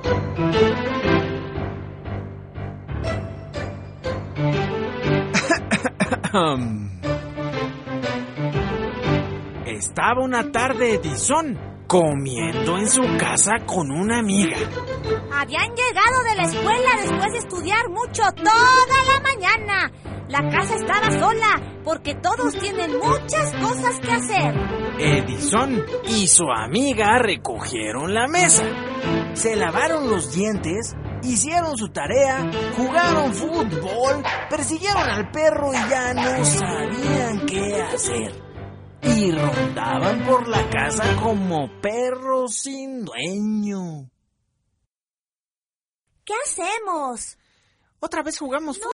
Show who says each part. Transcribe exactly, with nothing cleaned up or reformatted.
Speaker 1: Estaba una tarde Edison comiendo en su casa con una amiga.
Speaker 2: Habían llegado de la escuela después de estudiar mucho toda la mañana. La casa estaba sola porque todos tienen muchas cosas que hacer.
Speaker 1: Edison y su amiga recogieron la mesa, se lavaron los dientes, hicieron su tarea, jugaron fútbol, persiguieron al perro y ya no sabían qué hacer. Y rondaban por la casa como perros sin dueño.
Speaker 2: ¿Qué hacemos?
Speaker 1: Otra vez jugamos fútbol.